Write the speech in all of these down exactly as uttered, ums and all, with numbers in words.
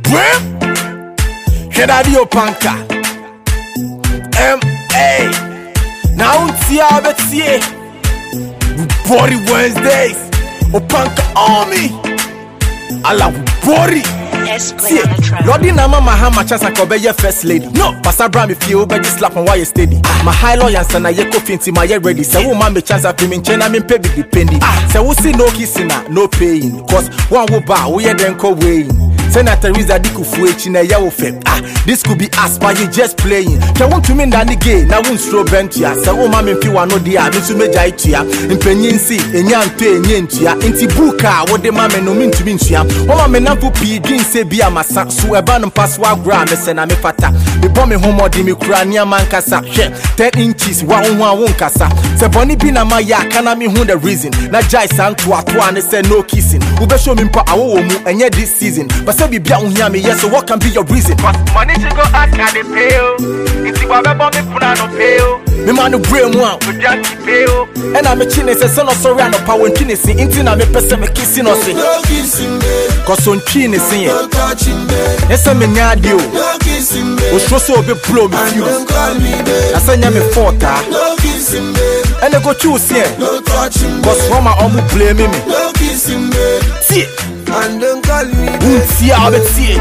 Brim, Radio Panka, M A. Now see how it's here. Body Wednesdays, Opanka Army. I love body. See, Lordy Nama Mahama Chasa Kobe, first lady. No, Pastor Bram, if you obey slap on why you steady. My high lawyer, son, I yeko finti my head ready. So, woman, me chance of him in China, me pay big depending. So, we see no kissing, no paying. Cause one will bow, we are then co weighing. Senator Teresa Dikufu in a yellow fem. Ah, this could be us, but you just playing. Can want to mean that gay, now won't slow bentia. So, woman, if you are no dear, Miss Mejatia, in Penyensi, in Yan Pay, Yentia, in Tibuka, what the mamma no mean to mean to ya. Woman, Napu P, Gin say, be a massa, so a ban and pass wa gram, and I'm a fata. The bomb home or the Crania Mancasa, ten inches, one one one cassa. Se Bonnie Bina Maya, can I mean who the reason? Na Jai San to a one, say no kissing. Ube show me pa awomu, and yet this season. But say be bia me, yes, so what can be your reason? Money to go ask and they pay you. It's what I want me put on pay you. Me man no brain one. We just pay you. And I'm a chinese, a son of sorry and a power and chinese. Intin I'm a person me kissing or say. No kissing me. Cause on chinese sing No touching me. Yes, I'm a nyadio. No kissing me. O so so be blow me fuse. Don't call me babe. I say me forta. No kissing me. And I go choose here. No touching me. Cause mama omu blame me. No kissing me. See. And don't call me babe. Won't see how it see.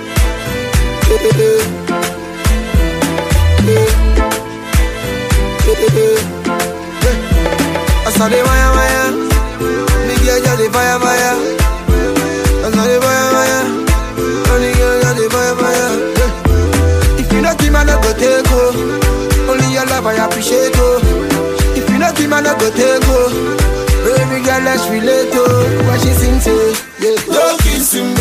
I saw the wire wire. Me girl got the fire fire. I saw the wire wire. Only girl got the fire fire. If you not keep man, I go take go. Only your love I appreciate go. If you not keep man, I go take go. Baby girl, let's relate to what she sings to. Yeah. No kissing